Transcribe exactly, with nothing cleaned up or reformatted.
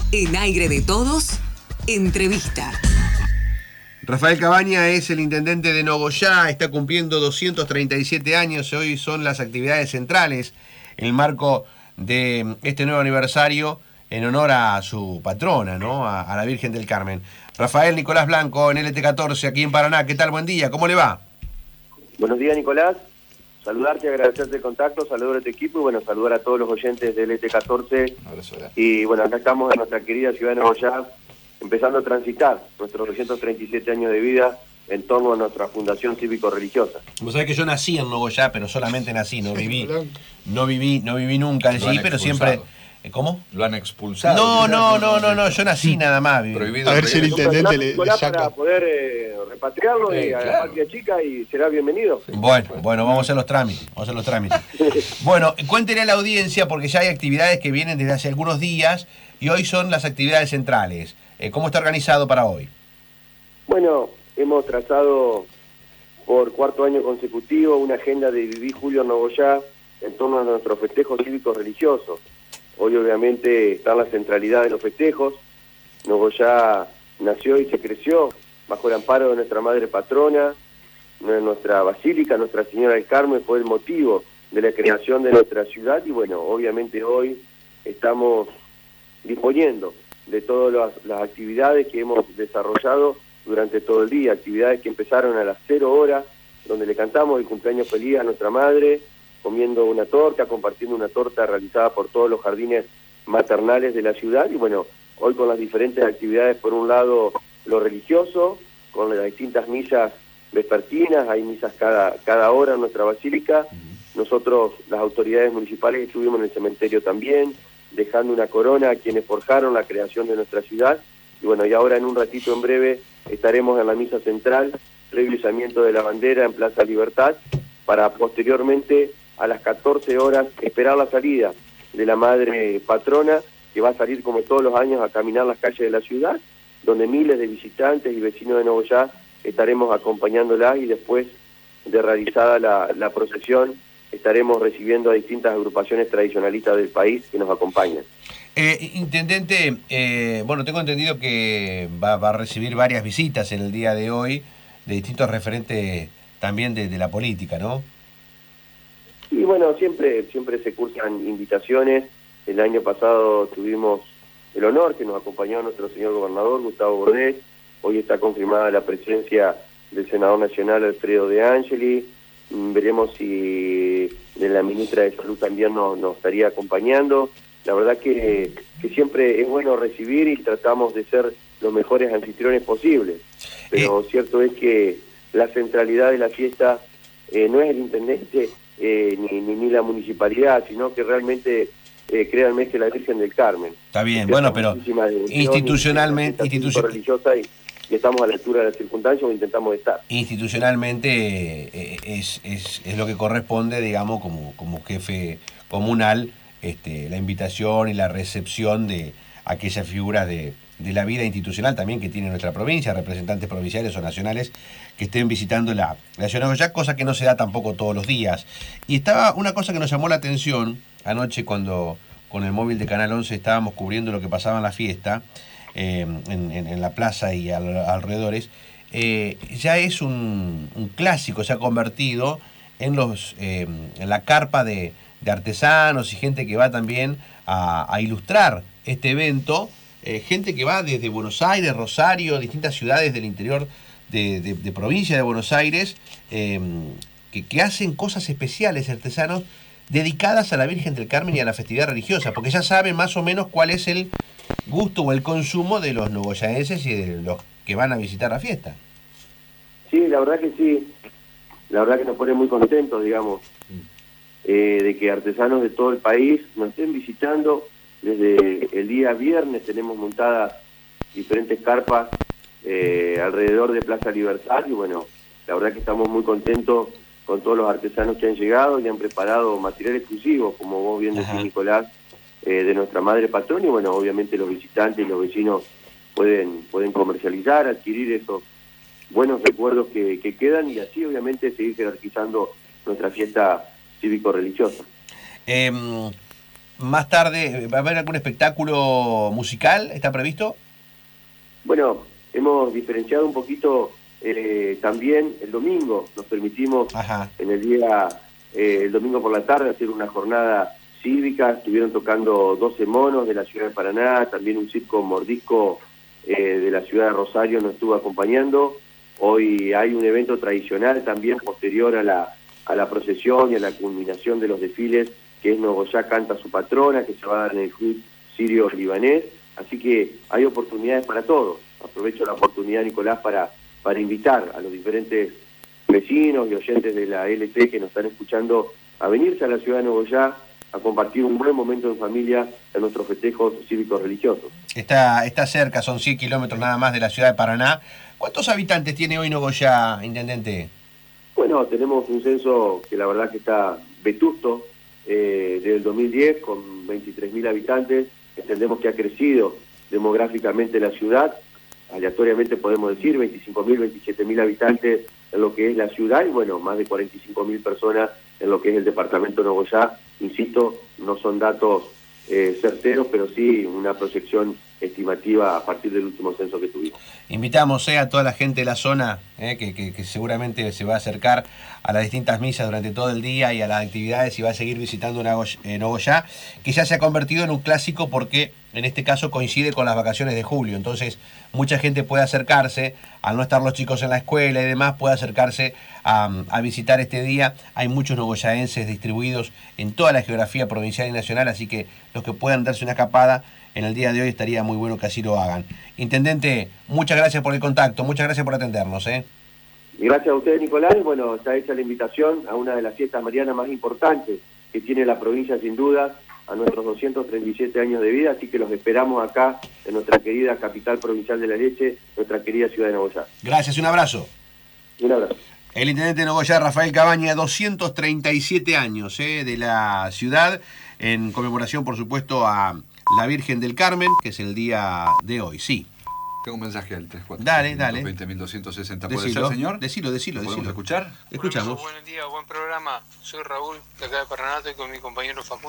En Aire de Todos, entrevista. Rafael Cabaña es el intendente de Nogoyá, está cumpliendo doscientos treinta y siete años. Hoy son las actividades centrales en el marco de este nuevo aniversario en honor a su patrona, ¿no? A, a la Virgen del Carmen. Rafael Nicolás Blanco en L T catorce, aquí en Paraná. ¿Qué tal? Buen día, ¿cómo le va? Buenos días, Nicolás. Saludarte, agradecerte el contacto, saludar a tu equipo y bueno, saludar a todos los oyentes de L T catorce. Y bueno, acá estamos en nuestra querida ciudad de Nogoyá, empezando a transitar nuestros doscientos treinta y siete años de vida en torno a nuestra fundación cívico-religiosa. Vos sabés que yo nací en Nogoyá, pero solamente nací, no viví, no viví, no viví nunca allí, pero siempre... ¿Cómo? Lo han expulsado. No, no, no, no, no, yo nací nada más. Viví. Prohibido. A ver si el intendente le, le saca. Para poder eh, repatriarlo Sí, y a claro. la patria chica y será bienvenido. Bueno, bueno, vamos a hacer los trámites, vamos a hacer los trámites. Bueno, cuéntenle a la audiencia, porque ya hay actividades que vienen desde hace algunos días y hoy son las actividades centrales. Eh, ¿Cómo está organizado para hoy? Bueno, hemos trazado por cuarto año consecutivo una agenda de Viví Julio en Nogoyá en torno a nuestros festejos cívicos religiosos. Hoy obviamente está la centralidad de los festejos. Nogoyá nació y se creció bajo el amparo de nuestra madre patrona, nuestra basílica, Nuestra Señora del Carmen, fue el motivo de la creación de nuestra ciudad y bueno, obviamente hoy estamos disponiendo de todas las, las actividades que hemos desarrollado durante todo el día, actividades que empezaron a las cero horas, donde le cantamos el cumpleaños feliz a nuestra madre, comiendo una torta, compartiendo una torta realizada por todos los jardines maternales de la ciudad y bueno, hoy con las diferentes actividades, por un lado lo religioso, con las distintas misas vespertinas, hay misas cada, cada hora en nuestra basílica, nosotros las autoridades municipales estuvimos en el cementerio también, dejando una corona a quienes forjaron la creación de nuestra ciudad y bueno, y ahora en un ratito en breve estaremos en la misa central, previo izamiento de la bandera en Plaza Libertad, para posteriormente a las catorce horas esperar la salida de la madre patrona, que va a salir como todos los años a caminar las calles de la ciudad, donde miles de visitantes y vecinos de Nogoyá estaremos acompañándola y después de realizada la, la procesión estaremos recibiendo a distintas agrupaciones tradicionalistas del país que nos acompañan. Eh, intendente, eh, bueno, tengo entendido que va, va a recibir varias visitas en el día de hoy de distintos referentes también de, de la política, ¿no? Y bueno, siempre siempre se cursan invitaciones. El año pasado tuvimos el honor que nos acompañó nuestro señor gobernador, Gustavo Bordés. Hoy está confirmada la presencia del senador nacional, Alfredo De Angeli. Mm, Veremos si de la ministra de Salud también nos, nos estaría acompañando. La verdad que, que siempre es bueno recibir y tratamos de ser los mejores anfitriones posibles. Pero Eh. cierto es que la centralidad de la fiesta eh, no es el intendente eh, ni, ni, ni la municipalidad, sino que realmente, eh, créanme, que la Virgen del Carmen. Está bien, bueno, pero institucionalmente, institucio- religiosa y, y estamos a la altura de las circunstancias o intentamos estar. institucionalmente eh, es, es, es lo que corresponde, digamos, como, como jefe comunal, este, la invitación y la recepción de aquellas figuras de, de la vida institucional también que tiene nuestra provincia, representantes provinciales o nacionales que estén visitando la, la ciudad de Nogoyá, cosa que no se da tampoco todos los días. Y estaba una cosa que nos llamó la atención anoche cuando con el móvil de Canal once estábamos cubriendo lo que pasaba en la fiesta, eh, en, en, en la plaza y al, alrededores. Eh, ya es un, un clásico, se ha convertido en, los, eh, en la carpa de, de artesanos y gente que va también a, a ilustrar este evento, eh, gente que va desde Buenos Aires, Rosario, distintas ciudades del interior de, de, de provincia de Buenos Aires, eh, que, que hacen cosas especiales, artesanos, dedicadas a la Virgen del Carmen y a la festividad religiosa, porque ya saben más o menos cuál es el gusto o el consumo de los nogoyaenses y de los que van a visitar la fiesta. Sí, la verdad que sí, la verdad que nos pone muy contentos, digamos, eh, de que artesanos de todo el país nos estén visitando. Desde el día viernes tenemos montadas diferentes carpas eh, alrededor de Plaza Libertad y bueno, la verdad que estamos muy contentos con todos los artesanos que han llegado y han preparado material exclusivo, como vos bien decís, Nicolás, eh, de nuestra madre patrona y bueno, obviamente los visitantes y los vecinos pueden, pueden comercializar, adquirir esos buenos recuerdos que, que quedan y así obviamente seguir jerarquizando nuestra fiesta cívico-religiosa. Eh, más tarde, ¿va a haber algún espectáculo musical? ¿Está previsto? Bueno, hemos diferenciado un poquito eh, también el domingo. Nos permitimos Ajá. en el día, eh, el domingo por la tarde, hacer una jornada cívica. Estuvieron tocando doce monos de la ciudad de Paraná, también un circo mordisco eh, de la ciudad de Rosario nos estuvo acompañando. Hoy hay un evento tradicional también posterior a la, a la procesión y a la culminación de los desfiles, que es Nogoyá Canta Su Patrona, que se va a dar en el club sirio-libanés. Así que hay oportunidades para todos. Aprovecho la oportunidad, Nicolás, para, para invitar a los diferentes vecinos y oyentes de la L T que nos están escuchando a venirse a la ciudad de Nogoyá a compartir un buen momento en familia en nuestros festejos cívicos religiosos. Está, está cerca, son cien kilómetros nada más de la ciudad de Paraná. ¿Cuántos habitantes tiene hoy Nogoyá, intendente? Bueno, tenemos un censo que la verdad que está vetusto, eh, desde el dos mil diez, con veintitrés mil habitantes. Entendemos que ha crecido demográficamente la ciudad, aleatoriamente podemos decir veinticinco mil, veintisiete mil habitantes en lo que es la ciudad y bueno, más de cuarenta y cinco mil personas en lo que es el departamento de Nogoyá. Insisto, no son datos eh, certeros, pero sí una proyección estimativa a partir del último censo que tuvimos. Invitamos eh, a toda la gente de la zona eh, que, que, que seguramente se va a acercar a las distintas misas durante todo el día y a las actividades y va a seguir visitando Nogoyá, que ya se ha convertido en un clásico porque en este caso coincide con las vacaciones de julio, entonces mucha gente puede acercarse, al no estar los chicos en la escuela y demás, puede acercarse a, a visitar este día. Hay muchos nogoyaenses distribuidos en toda la geografía provincial y nacional, así que los que puedan darse una escapada en el día de hoy estaría muy bueno que así lo hagan. Intendente, muchas gracias por el contacto, muchas gracias por atendernos. ¿eh? Y gracias a ustedes, Nicolás. Bueno, está hecha la invitación a una de las fiestas marianas más importantes que tiene la provincia, sin duda, a nuestros doscientos treinta y siete años de vida, así que los esperamos acá en nuestra querida capital provincial de la leche, nuestra querida ciudad de Nogoyá. Gracias, un abrazo. Un abrazo. El intendente de Nogoyá, Rafael Cabaña, doscientos treinta y siete años eh, de la ciudad, en conmemoración, por supuesto, a la Virgen del Carmen, que es el día de hoy, sí. Tengo un mensaje al tres cuatro Dale, dale. veinte mil doscientos sesenta. ¿Puede Decilo, ser, señor? Decilo, decilo, ¿Podemos decilo. escuchar? Escuchamos. Buen día, buen programa. Soy Raúl, de acá de Paraná, estoy con mi compañero Facundo.